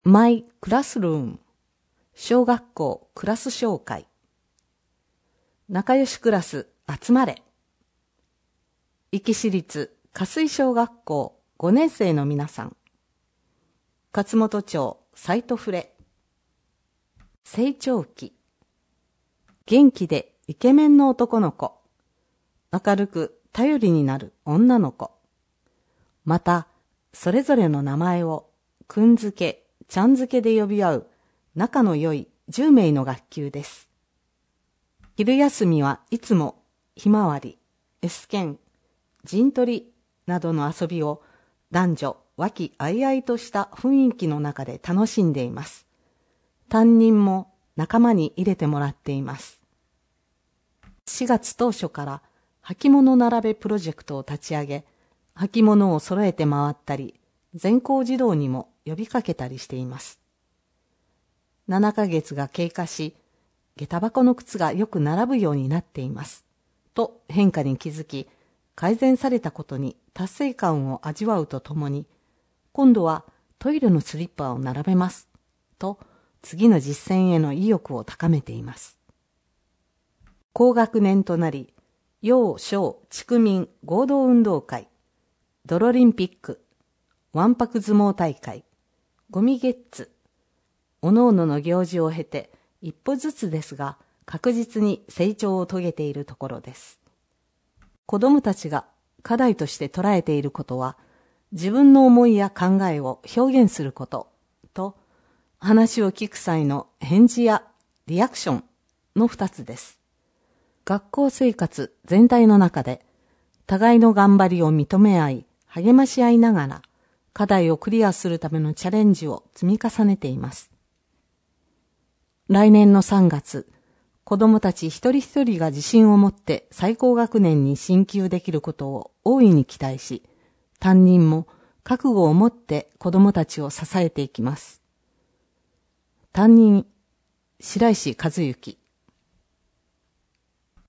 マイクラスルーム小学校クラス紹介仲良しクラス集まれ壱岐市立加水小学校5年生の皆さん勝本町サイトフレ成長期元気でイケメンの男の子明るく頼りになる女の子またそれぞれの名前をくんづけちゃんづけで呼び合う仲の良い10名の学級です。昼休みはいつもひまわり、エスケン、陣取りなどの遊びを男女和気あいあいとした雰囲気の中で楽しんでいます。担任も仲間に入れてもらっています。4月当初から履物並べプロジェクトを立ち上げ、履物を揃えて回ったり、全校児童にも呼びかけたりしています。7ヶ月が経過し、下駄箱の靴がよく並ぶようになっています。と変化に気づき、改善されたことに達成感を味わうとともに、今度はトイレのスリッパを並べます。と次の実践への意欲を高めています。高学年となり、幼小地区民合同運動会、ドロリンピック、わんぱく相撲大会、ゴミゲッツ、おのおのの行事を経て一歩ずつですが確実に成長を遂げているところです。子どもたちが課題として捉えていることは自分の思いや考えを表現することと話を聞く際の返事やリアクションの2つです。学校生活全体の中で互いの頑張りを認め合い励まし合いながら課題をクリアするためのチャレンジを積み重ねています。来年の3月、子どもたち一人一人が自信を持って最高学年に進級できることを大いに期待し、担任も覚悟を持って子どもたちを支えていきます。担任、白石和幸